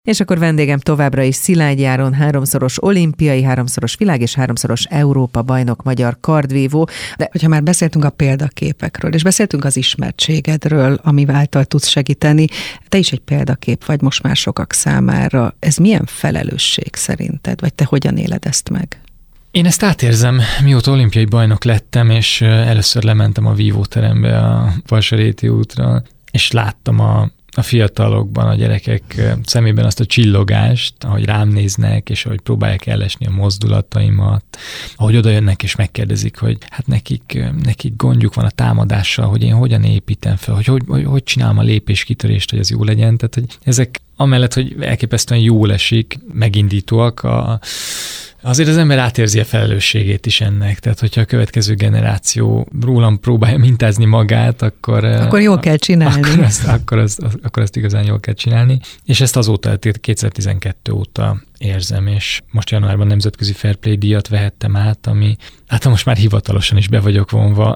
És akkor vendégem továbbra is Szilágyi Áron, 3-szoros olimpiai, 3-szoros világ és 3-szoros Európa bajnok magyar kardvívó. De hogyha már beszéltünk a példaképekről, és beszéltünk az ismertségedről, ami által tudsz segíteni, te is egy példakép vagy most már sokak számára. Ez milyen felelősség szerinted, vagy te hogyan éled ezt meg? Én ezt átérzem, mióta olimpiai bajnok lettem, és először lementem a vívóterembe a Valsaréti útra, és láttam a fiatalokban, a gyerekek szemében azt a csillogást, ahogy rám néznek, és ahogy próbálják ellesni a mozdulataimat, ahogy oda jönnek és megkérdezik, hogy hát nekik gondjuk van a támadással, hogy én hogyan építem fel, hogy csinálom a lépéskitörést, hogy ez jó legyen. Tehát, hogy ezek amellett, hogy elképesztően jól esik, megindítóak, azért az ember átérzi a felelősségét is ennek, tehát hogyha a következő generáció rólam próbálja mintázni magát, akkor jól kell csinálni. Akkor azt igazán jól kell csinálni, és ezt azóta, 2012 óta érzem, és most januárban nemzetközi Fair Play díjat vehettem át, ami hát most már hivatalosan is be vagyok vonva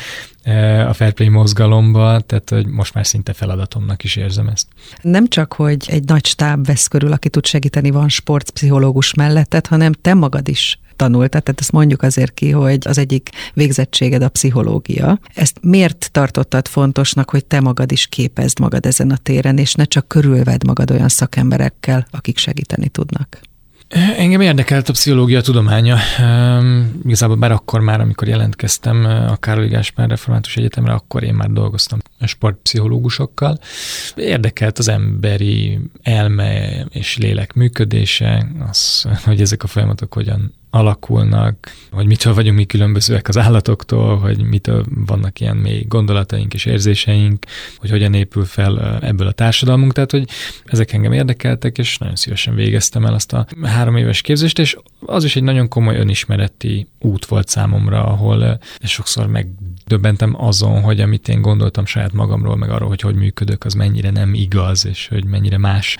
a Fair Play mozgalomba, tehát hogy most már szinte feladatomnak is érzem ezt. Nem csak, hogy egy nagy stáb vesz körül, aki tud segíteni, van sportpszichológus melletted, hanem te magad is tanultad, tehát ezt mondjuk azért ki, hogy az egyik végzettséged a pszichológia. Ezt miért tartottad fontosnak, hogy te magad is képezd magad ezen a téren, és ne csak körülvedd magad olyan szakemberekkel, akik segíteni tudnak? Engem érdekelt a pszichológia tudománya. Igazából bár akkor már, amikor jelentkeztem a Károly Gáspár Református Egyetemre, akkor én már dolgoztam sportpszichológusokkal. Érdekelt az emberi elme és lélek működése, az, hogy ezek a folyamatok hogyan alakulnak, hogy mitől vagyunk mi különbözőek az állatoktól, hogy mitől vannak ilyen mély gondolataink és érzéseink, hogy hogyan épül fel ebből a társadalmunk, tehát hogy ezek engem érdekeltek, és nagyon szívesen végeztem el azt a 3 éves képzést, és az is egy nagyon komoly önismereti út volt számomra, ahol sokszor megdöbbentem azon, hogy amit én gondoltam saját magamról, meg arról, hogy működök, az mennyire nem igaz, és hogy mennyire más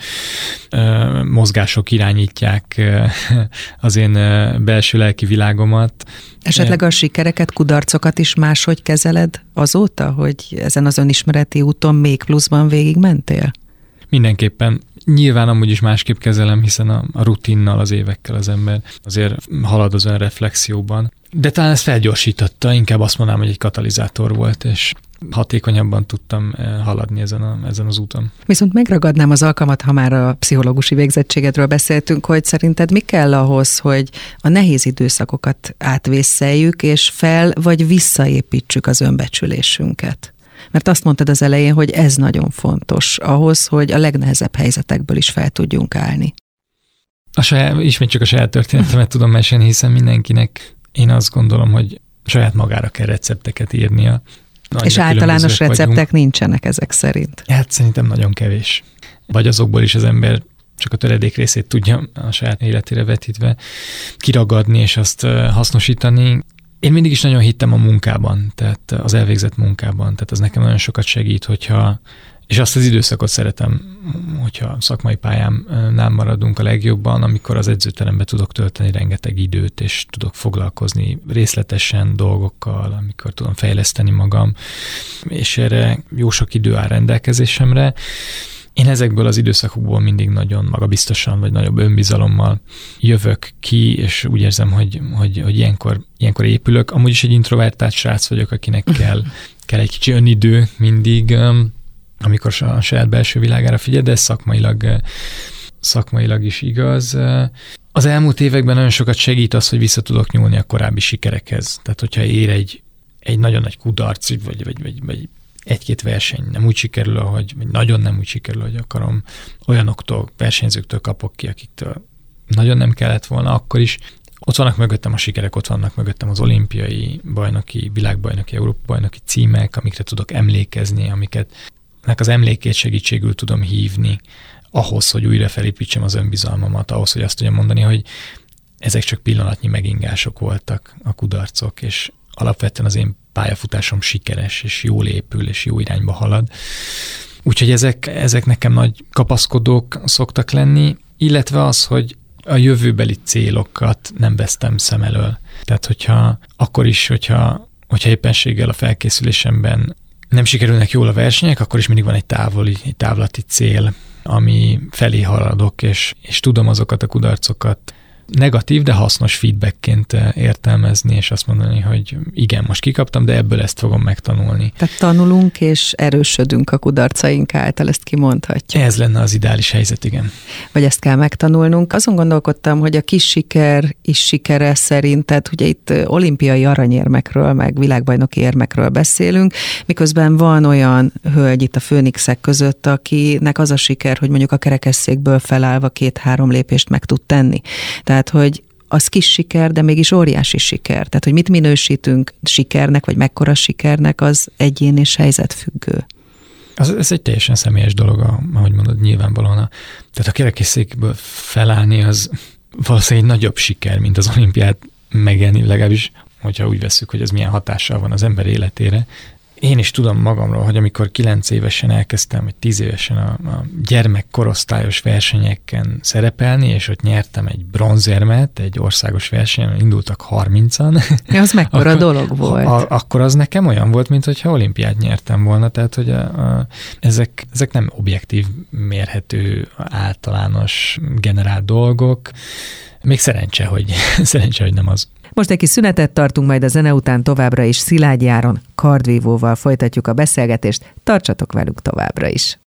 mozgások irányítják az én belső lelki világomat. Esetleg a sikereket, kudarcokat is máshogy kezeled azóta, hogy ezen az önismereti úton még pluszban végigmentél? Mindenképpen. Nyilván amúgy is másképp kezelem, hiszen a rutinnal, az évekkel az ember azért halad az önreflexióban. De talán ez felgyorsította, inkább azt mondanám, hogy egy katalizátor volt, és hatékonyabban tudtam haladni ezen az úton. Viszont megragadnám az alkalmat, ha már a pszichológusi végzettségedről beszéltünk, hogy szerinted mi kell ahhoz, hogy a nehéz időszakokat átvészeljük, és fel vagy visszaépítsük az önbecsülésünket? Mert azt mondtad az elején, hogy ez nagyon fontos ahhoz, hogy a legnehezebb helyzetekből is fel tudjunk állni. Ismét csak a saját történetemet tudom mesélni, hiszen mindenkinek én azt gondolom, hogy saját magára kell recepteket írnia. És általános receptek nincsenek ezek szerint. Hát szerintem nagyon kevés. Vagy azokból is az ember csak a töredék részét tudja a saját életére vetítve kiragadni és azt hasznosítani. Én mindig is nagyon hittem a munkában, tehát az elvégzett munkában, tehát az nekem nagyon sokat segít, és azt az időszakot szeretem, hogyha szakmai pályámnál maradunk a legjobban, amikor az edzőteremben tudok tölteni rengeteg időt, és tudok foglalkozni részletesen dolgokkal, amikor tudom fejleszteni magam, és erre jó sok idő áll rendelkezésemre. Én ezekből az időszakokból mindig nagyon magabiztosan, vagy nagyobb önbizalommal jövök ki, és úgy érzem, hogy ilyenkor épülök. Amúgy is egy introvertált srác vagyok, akinek kell egy kicsi önidő mindig, amikor a saját belső világára figyel, de ez szakmailag is igaz. Az elmúlt években nagyon sokat segít az, hogy vissza tudok nyúlni a korábbi sikerekhez. Tehát, hogyha ér egy nagyon nagy kudarc, vagy egy-két verseny nem úgy sikerül, vagy nagyon nem úgy sikerül, hogy akarom, olyanoktól, versenyzőktől kapok ki, akiktől nagyon nem kellett volna, akkor is ott vannak mögöttem a sikerek, ott vannak mögöttem az olimpiai bajnoki, világbajnoki, Európa bajnoki címek, amikre tudok emlékezni, amiketnek az emlékét segítségül tudom hívni ahhoz, hogy újra felépítsem az önbizalmamat, ahhoz, hogy azt tudjam mondani, hogy ezek csak pillanatnyi megingások voltak, a kudarcok, és alapvetően az én pályafutásom sikeres, és jól épül, és jó irányba halad. Úgyhogy ezek nekem nagy kapaszkodók szoktak lenni, illetve az, hogy a jövőbeli célokat nem vesztem szem elől. Tehát, hogyha éppenséggel a felkészülésemben nem sikerülnek jól a versenyek, akkor is mindig van egy távlati cél, ami felé haladok, és tudom azokat a kudarcokat negatív, de hasznos feedbackként értelmezni, és azt mondani, hogy igen, most kikaptam, de ebből ezt fogom megtanulni. Tehát tanulunk és erősödünk a kudarcaink által, ezt kimondhatjuk. Ez lenne az ideális helyzet, igen. Vagy ezt kell megtanulnunk. Azon gondolkodtam, hogy a kis siker is sikere szerinted, ugye itt olimpiai aranyérmekről, meg világbajnoki érmekről beszélünk, miközben van olyan hölgy itt a főnixek között, akinek az a siker, hogy mondjuk a kerekesszékből felállva 2-3 lépést meg tud tenni. Tehát, hogy az kis siker, de mégis óriási siker. Tehát, hogy mit minősítünk sikernek, vagy mekkora sikernek, az egyén és helyzetfüggő. Ez egy teljesen személyes dolog, ahogy mondod, nyilvánvalóan. Tehát a kerekesszékből felállni az valószínűleg egy nagyobb siker, mint az olimpiát megélni, legalábbis, hogyha úgy vesszük, hogy ez milyen hatással van az ember életére. Én is tudom magamról, hogy amikor 9 évesen elkezdtem, vagy 10 évesen a gyermekkorosztályos versenyeken szerepelni, és ott nyertem egy bronzérmet, egy országos versenyen, indultak 30-an. Az mekkora dolog volt. Akkor az nekem olyan volt, mint hogyha olimpiát nyertem volna, tehát hogy ezek nem objektív, mérhető, általános, generált dolgok. Még szerencse, hogy nem az. Most egy kis szünetet tartunk, majd a zene után továbbra is Szilágyi Áron kardvívóval folytatjuk a beszélgetést. Tartsatok velük továbbra is!